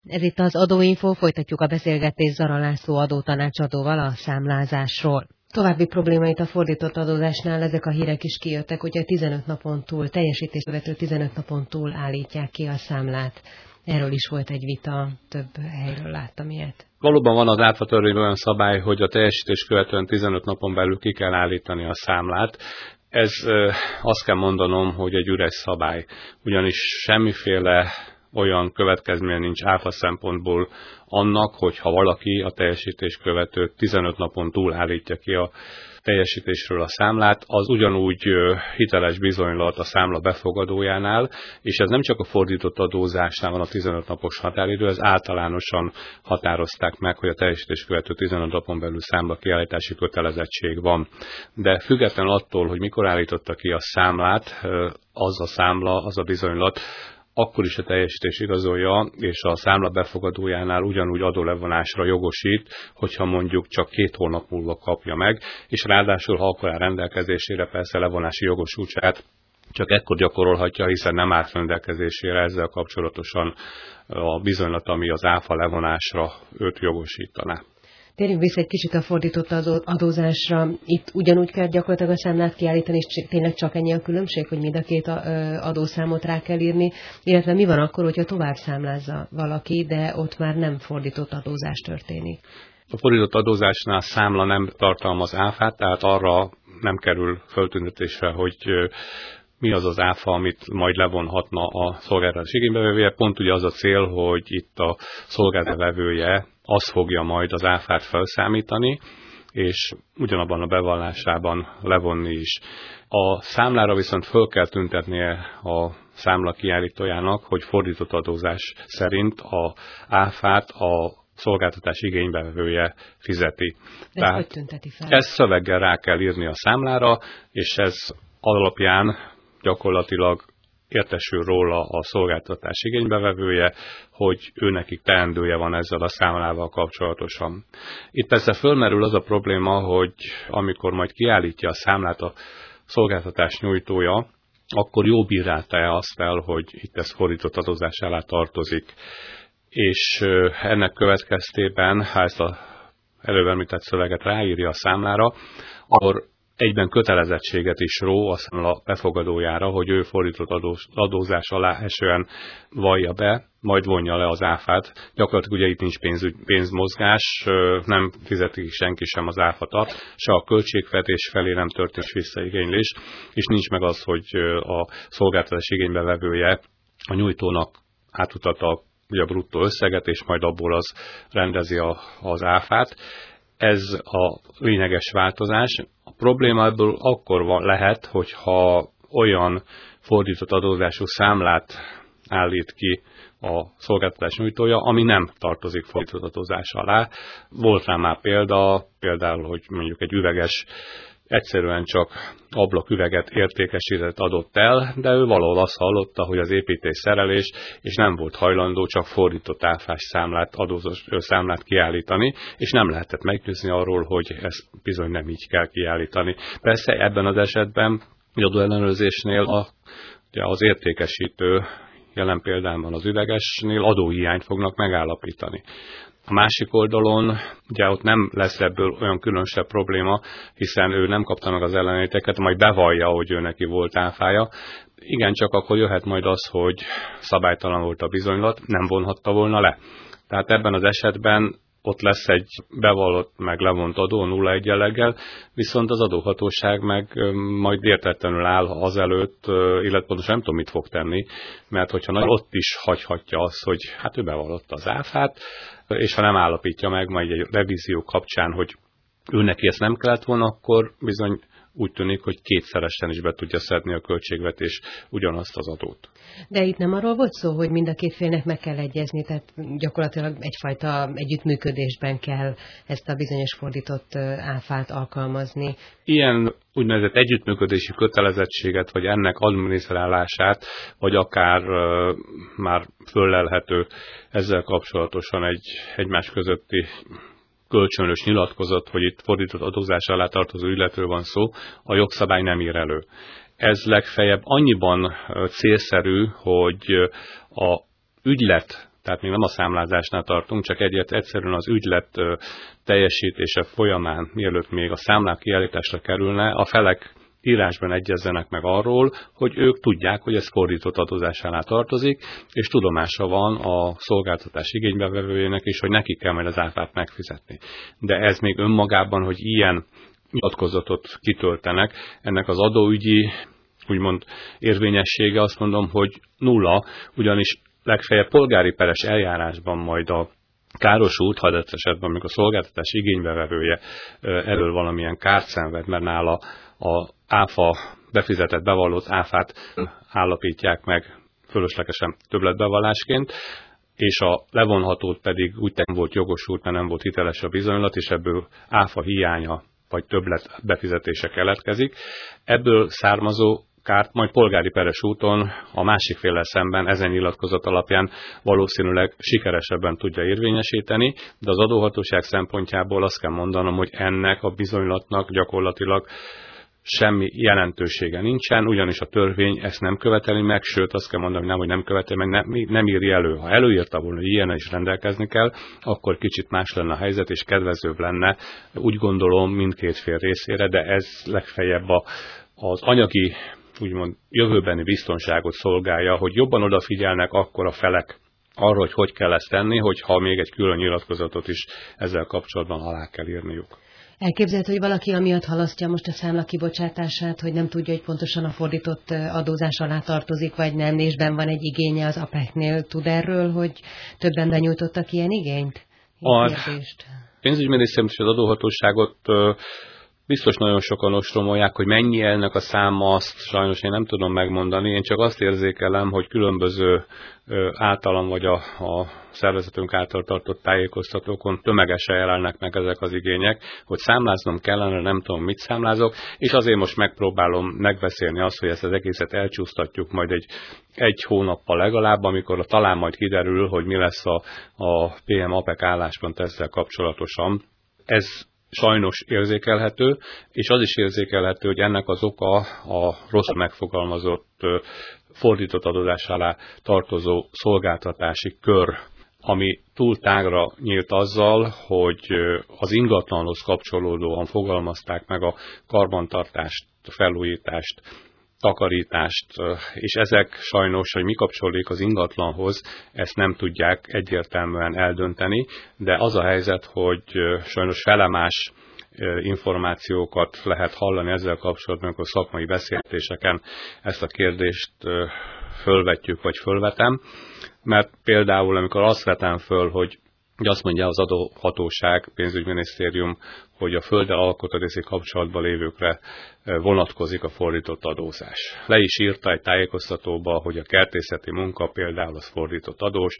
Ez itt az Adóinfo, folytatjuk a beszélgetést Zara László adótanácsadóval a számlázásról. További problémáit a fordított adózásnál ezek a hírek is kijöttek, hogy a 15 napon túl, teljesítést követő 15 napon túl állítják ki a számlát. Erről is volt egy vita, több helyről láttam ilyet. Valóban van az áfa törvényben olyan szabály, hogy a teljesítés követően 15 napon belül ki kell állítani a számlát. Ez azt kell mondanom, hogy egy üres szabály, ugyanis semmiféle olyan következménye nincs áfa szempontból annak, hogyha valaki a teljesítés követő 15 napon túl állítja ki a teljesítésről a számlát, az ugyanúgy hiteles bizonylat a számla befogadójánál, és ez nem csak a fordított adózásnál van a 15 napos határidő, ez általánosan határozták meg, hogy a teljesítés követő 15 napon belül számla kiállítási kötelezettség van. De függetlenül attól, hogy mikor állította ki a számlát, az a számla, az a bizonylat, akkor is a teljesítés igazolja, és a számla befogadójánál ugyanúgy adólevonásra jogosít, hogyha mondjuk csak 2 hónap múlva kapja meg, és ráadásul, ha akkor áll rendelkezésére, persze levonási jogosultságát csak ekkor gyakorolhatja, hiszen nem áll rendelkezésére ezzel kapcsolatosan a bizonylat, ami az áfa levonásra őt jogosítaná. Térjünk vissza egy kicsit a fordított adózásra. Itt ugyanúgy kell gyakorlatilag a számlát kiállítani, és tényleg csak ennyi a különbség, hogy mind a 2 adószámot rá kell írni, illetve mi van akkor, hogyha tovább számlázza valaki, de ott már nem fordított adózás történik? A fordított adózásnál számla nem tartalmaz áfát, tehát arra nem kerül föltüntetésre, hogy mi az az áfa, amit majd levonhatna a szolgáltatás igénybevevője. Pont ugye az a cél, hogy itt a szolgáltatvevője az fogja majd az áfát felszámítani, és ugyanabban a bevallásában levonni is. A számlára viszont föl kell tüntetnie a számla kiállítójának, hogy fordított adózás szerint a áfát a szolgáltatás igénybevevője fizeti. Tehát hogy tünteti fel? Ezt szöveggel rá kell írni a számlára, és ez alapján gyakorlatilag értesül róla a szolgáltatás igénybevevője, hogy őnekik teendője van ezzel a számlával kapcsolatosan. Itt persze fölmerül az a probléma, hogy amikor majd kiállítja a számlát a szolgáltatás nyújtója, akkor jó bírálta-e azt el, hogy itt ez fordított adózás alá tartozik. És ennek következtében, ha ezt az előbb említett szöveget ráírja a számlára, akkor egyben kötelezettséget is ró a számla befogadójára, hogy ő fordított adózás alá esően vallja be, majd vonja le az áfát. Gyakorlatilag ugye itt nincs pénzmozgás, nem fizeti senki sem az áfat, se a költségvetés felé nem történik visszaigénylés, és nincs meg az, hogy a szolgáltatás igénybevevője a nyújtónak átutatta ugye a bruttó összeget, és majd abból az rendezi az áfát. Ez a lényeges változás. A probléma ebből akkor lehet, hogyha olyan fordított adózású számlát állít ki a szolgáltatás nyújtója, ami nem tartozik fordított adózás alá. Volt rá már például, hogy mondjuk egy üveges egyszerűen csak ablaküveget értékesített adott el, de ő valahol azt hallotta, hogy az építés szerelés, és nem volt hajlandó csak fordított áfás számlát kiállítani, és nem lehetett meggyőzni arról, hogy ezt bizony nem így kell kiállítani. Persze ebben az esetben, az adóellenőrzésnél az értékesítő, jelen példában az üvegesnél adóhiányt fognak megállapítani. A másik oldalon, ugye ott nem lesz ebből olyan különösebb probléma, hiszen ő nem kapta meg az ellenőríteket, majd bevallja, hogy ő neki volt áfája. Igen, csak akkor jöhet majd az, hogy szabálytalan volt a bizonylat, nem vonhatta volna le. Tehát ebben az esetben ott lesz egy bevallott meg levont adó 0,1 jelleggel, viszont az adóhatóság meg majd értetlenül áll azelőtt, illetve pontosan nem tudom, mit fog tenni, mert hogyha ott is hagyhatja azt, hogy hát ő bevallotta az áfát, és ha nem állapítja meg majd egy revízió kapcsán, hogy ő neki ezt nem kellett volna, akkor bizony úgy tűnik, hogy kétszeresen is be tudja szedni a költségvetés ugyanazt az adót. De itt nem arról volt szó, hogy mind a két félnek meg kell egyezni, tehát gyakorlatilag egyfajta együttműködésben kell ezt a bizonyos fordított áfát alkalmazni. Ilyen úgynevezett együttműködési kötelezettséget, vagy ennek adminisztrálását, vagy akár már föllelhető ezzel kapcsolatosan egy egymás közötti kölcsönös nyilatkozat, hogy itt fordított adózás alá tartozó ügyletről van szó, a jogszabály nem ír elő. Ez legfeljebb annyiban célszerű, hogy a ügylet Tehát még nem a számlázásnál tartunk, csak egyszerűen az ügylet teljesítése folyamán, mielőtt még a számlák kiállításra kerülne, a felek írásban egyezzenek meg arról, hogy ők tudják, hogy ez fordított adózás alá tartozik, és tudomása van a szolgáltatás igénybevevőjének is, hogy neki kell majd az áfát megfizetni. De ez még önmagában, hogy ilyen nyilatkozatot kitöltenek, ennek az adóügyi, úgymond érvényessége, azt mondom, hogy nulla, ugyanis legfeljebb polgári peres eljárásban majd a károsult, ha adott esetben, amikor a szolgáltatás igénybevevője erről valamilyen kárt szenved, mert nála a áfa befizetett, bevallott áfát állapítják meg fölöslegesen többletbevallásként, és a levonhatót pedig úgy nem volt jogosult, mert nem volt hiteles a bizonylat, és ebből áfa hiánya vagy többlet befizetése keletkezik. Ebből származó kárt majd polgári peres úton a másik féllel szemben ezen nyilatkozat alapján valószínűleg sikeresebben tudja érvényesíteni, de az adóhatóság szempontjából azt kell mondanom, hogy ennek a bizonylatnak gyakorlatilag semmi jelentősége nincsen, ugyanis a törvény ezt nem követeli meg, sőt azt kell mondani, hogy nem követeli meg, nem írja elő. Ha előírta volna, hogy ilyen is rendelkezni kell, akkor kicsit más lenne a helyzet, és kedvezőbb lenne, úgy gondolom, mindkét fél részére, de ez legfeljebb az anyagi, úgymond jövőbeni biztonságot szolgálja, hogy jobban odafigyelnek akkor a felek arra, hogy kell ezt tenni, hogyha még egy külön nyilatkozatot is ezzel kapcsolatban alá kell írniuk. Elképzelhető, hogy valaki amiatt halasztja most a számla kibocsátását, hogy nem tudja, hogy pontosan a fordított adózás alá tartozik, vagy nem, és benn van egy igénye az APEC-nél. Tud erről, hogy többen benyújtottak ilyen igényt? A pénzügyminisztérium és az adóhatóságot biztos nagyon sokan ostromolják, hogy mennyi ennek a száma, azt sajnos én nem tudom megmondani. Én csak azt érzékelem, hogy különböző általam vagy a szervezetünk által tartott tájékoztatókon tömegesen jelennek meg ezek az igények, hogy számláznom kellene, nem tudom, mit számlázok, és azért most megpróbálom megbeszélni azt, hogy ezt az egészet elcsúsztatjuk majd egy hónappal legalább, amikor talán majd kiderül, hogy mi lesz a PM APEC álláspont ezzel kapcsolatosan. Ez sajnos érzékelhető, és az is érzékelhető, hogy ennek az oka a rossz megfogalmazott fordított adózás alá tartozó szolgáltatási kör, ami túl tágra nyílt azzal, hogy az ingatlanhoz kapcsolódóan fogalmazták meg a karbantartást, felújítást, takarítást, és ezek sajnos, hogy mi kapcsolódik az ingatlanhoz, ezt nem tudják egyértelműen eldönteni, de az a helyzet, hogy sajnos felemás információkat lehet hallani ezzel kapcsolatban, amikor szakmai beszélgetéseken ezt a kérdést fölvetjük, vagy fölvetem, mert például, amikor azt vetem föl, hogy azt mondja az adóhatóság, pénzügyminisztérium, hogy a földdel alkotórészé kapcsolatban lévőkre vonatkozik a fordított adózás. Le is írta egy tájékoztatóba, hogy a kertészeti munka például az fordított adós,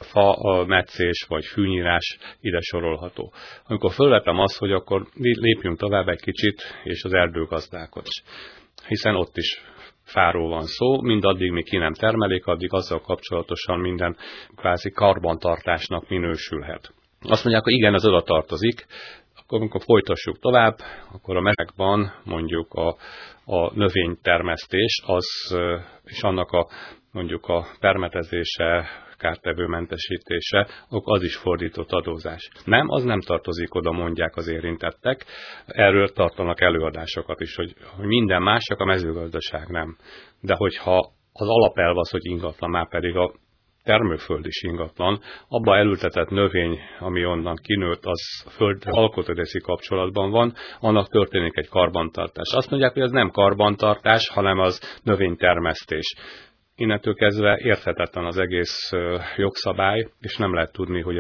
fa metszés vagy fűnyírás ide sorolható. Amikor fölvetem azt, hogy akkor lépjünk tovább egy kicsit, és az erdőgazdálkodás. Hiszen ott is fáról van szó, mindaddig, míg ki nem termelik, addig azzal kapcsolatosan minden kvázi karbantartásnak minősülhet. Azt mondják, hogy igen, ez oda tartozik, akkor amikor folytassuk tovább, akkor a mezekben mondjuk a növénytermesztés, és annak mondjuk a permetezése, kártevőmentesítése, az is fordított adózás. Nem, az nem tartozik oda, mondják az érintettek. Erről tartanak előadásokat is, hogy minden más, csak a mezőgazdaság nem. De hogyha az alapelv az, hogy ingatlan, már pedig a termőföld is ingatlan, abba elültetett növény, ami onnan kinőtt, az föld alkotórészí kapcsolatban van, annak történik egy karbantartás. Azt mondják, hogy ez nem karbantartás, hanem az növénytermesztés. Innentől kezdve érthetetlen az egész jogszabály, és nem lehet tudni, hogy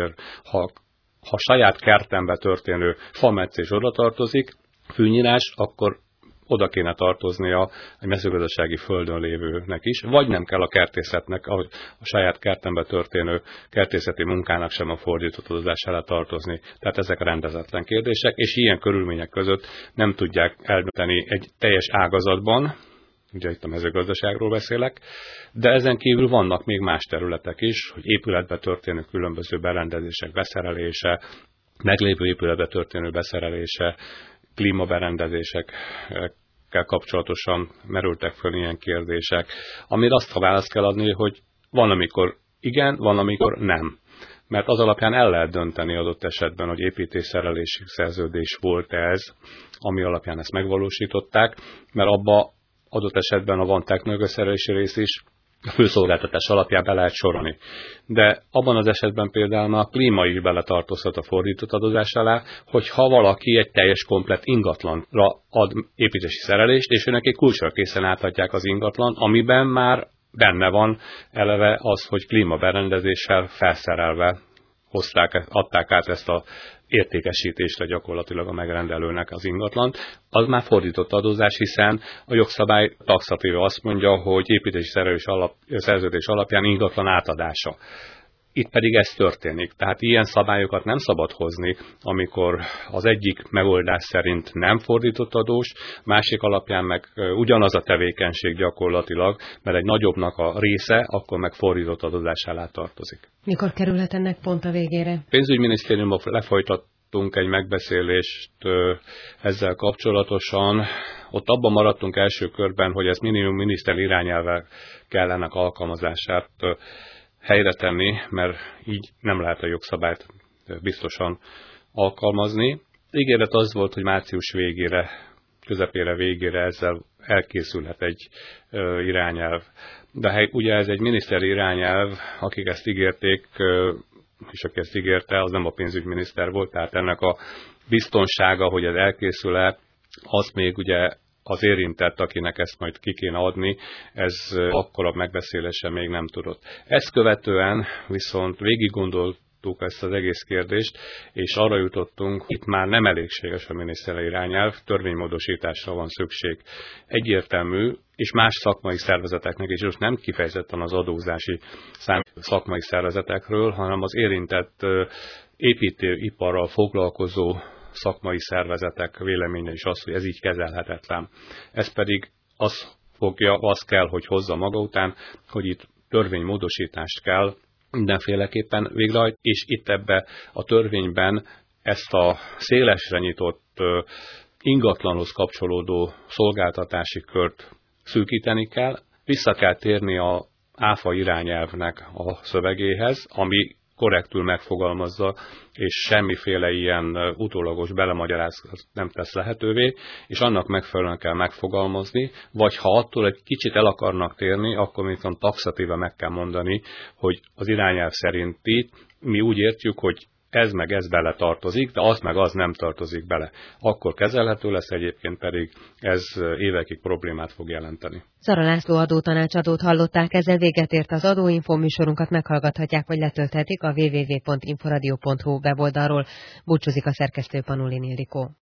ha saját kertembe történő fametszés oda tartozik, fűnyírás, akkor oda kéne tartoznia egy mezőgazdasági földön lévőnek is, vagy nem kell a kertészetnek, a saját kertembe történő kertészeti munkának sem a fordított adózás alá tartozni. Tehát ezek rendezetlen kérdések, és ilyen körülmények között nem tudják eldönteni egy teljes ágazatban, ugye itt a mezőgazdaságról beszélek, de ezen kívül vannak még más területek is, hogy épületbe történő különböző berendezések beszerelése, meglévő épületbe történő beszerelése, klímaberendezésekkel kapcsolatosan merültek föl ilyen kérdések, amire azt a választ kell adni, hogy van, amikor igen, van, amikor nem. Mert az alapján el lehet dönteni adott esetben, hogy építésszerelési szerződés volt ez, ami alapján ezt megvalósították, mert abba adott esetben, ha van technológiaszerelési rész is, a főszolgáltatás alapján be lehet sorolni. De abban az esetben például a klíma is beletartozhat a fordított adózás alá, hogyha valaki egy teljes komplett ingatlanra ad építési szerelést, és őnek egy kulcsra készen átadják az ingatlan, amiben már benne van eleve az, hogy klímaberendezéssel felszerelve adták át ezt az értékesítésre gyakorlatilag a megrendelőnek az ingatlant, az már fordított adózás, hiszen a jogszabály taxatíve azt mondja, hogy építési szerződés alapján ingatlan átadása. Itt pedig ez történik. Tehát ilyen szabályokat nem szabad hozni, amikor az egyik megoldás szerint nem fordított adós, másik alapján meg ugyanaz a tevékenység gyakorlatilag, mert egy nagyobbnak a része, akkor meg fordított adózás alá tartozik. Mikor kerülhet ennek pont a végére? A pénzügyminisztériumban lefolytattunk egy megbeszélést ezzel kapcsolatosan. Ott abban maradtunk első körben, hogy ez minimum miniszter irányelvvel kellene alkalmazását helyre tenni, mert így nem lehet a jogszabályt biztosan alkalmazni. Ígéret az volt, hogy március végére, közepére végére ezzel elkészülhet egy irányelv. De ugye ez egy miniszteri irányelv, akik ezt ígérték, és aki ezt ígérte, az nem a pénzügyminiszter volt, tehát ennek a biztonsága, hogy ez elkészül-e, az még ugye az érintett, akinek ezt majd ki kéne adni, ez akkora megbeszélése még nem tudott. Ezt követően viszont végig gondoltuk ezt az egész kérdést, és arra jutottunk, itt már nem elégséges a miniszteri irányelv, törvénymódosításra van szükség. Egyértelmű, és más szakmai szervezeteknek is, most nem kifejezetten az adózási szakmai szervezetekről, hanem az érintett építőiparral foglalkozó szakmai szervezetek véleménye is az, hogy ez így kezelhetetlen. Ez pedig az kell, hogy hozza maga után, hogy itt törvénymódosítást kell mindenféleképpen végrehajtani, és itt ebbe a törvényben ezt a szélesre nyitott ingatlanhoz kapcsolódó szolgáltatási kört szűkíteni kell, vissza kell térni a ÁFA irányelvnek a szövegéhez, ami korrektül megfogalmazza, és semmiféle ilyen utólagos belemagyarázat nem tesz lehetővé, és annak megfelelően kell megfogalmazni, vagy ha attól egy kicsit el akarnak térni, akkor viszont taxatíve meg kell mondani, hogy az irányelv szerint mi úgy értjük, hogy ez meg ez bele tartozik, de az meg az nem tartozik bele. Akkor kezelhető lesz, egyébként pedig ez évekig problémát fog jelenteni. Zara László adótanácsadót hallották, ezzel véget ért az Adóinfo, műsorunkat meghallgathatják, vagy letölthetik a www.inforadio.hu weboldalról. Búcsúzik a szerkesztő, Panulin Ildikó.